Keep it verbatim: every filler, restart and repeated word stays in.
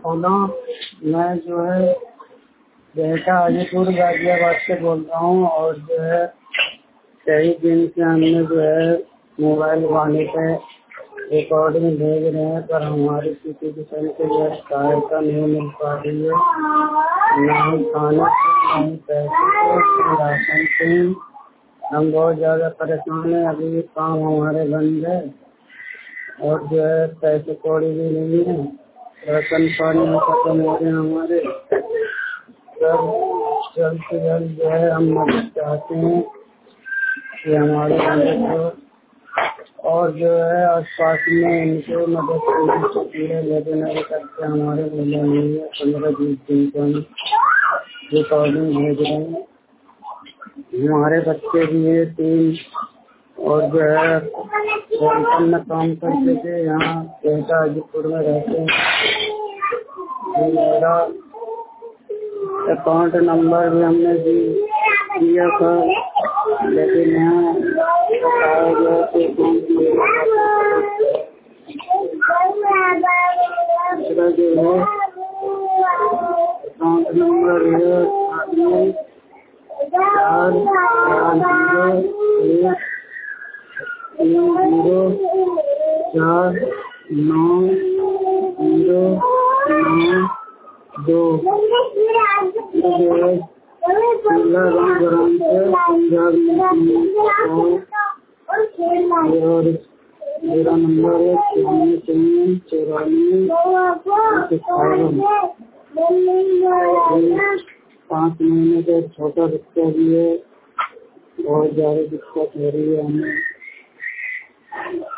बोला। मैं जो है बेटा हाजीपुर गाजियाबाद से बोल रहा हूँ और जो है कई दिन से हमने जो है मोबाइल वाले पे रिकॉर्डिंग भेज रहे हैं पर हमारी किसी किस्म की जो है सहायता नहीं मिल पा रही है, ना ही खाने से, ना ही पैसे से, ना राशन से। हम बहुत ज़्यादा परेशान हैं। अभी भी काम हमारे बंद है और जो है पैसे कौड़ी भी नहीं है, राशन पानी में खत्म हो गए हमारे। सब जल्द से जल्द जो है हम मदद चाहते हैं कि हमारे मदद हो और जो है आस पास में इनके मदद करने से कीड़े वेदना करके हमारे मिले नहीं है। पंद्रह बीस दिन से हम रिकॉर्डिंग भेज रहे हैं। हमारे बच्चे भी है तीन और जो है होटल में काम करते थे, यहाँ बेटा हाजीपुर में रहते हैं। मेरा अकाउंट नंबर भी हमने दी दिया था लेकिन यहाँ बताया गया कि अकाउंट जो है अकाउंट नंबर है चार चार जीरो एक तीन जीरो चार नौ जीरो नौ दो और मेरा नंबर है चौरानवे चौवन चौरानवे पाँच महीने का छोटा बच्चा भी है। बहुत ज्यादा दिक्कत हो रही है हमें।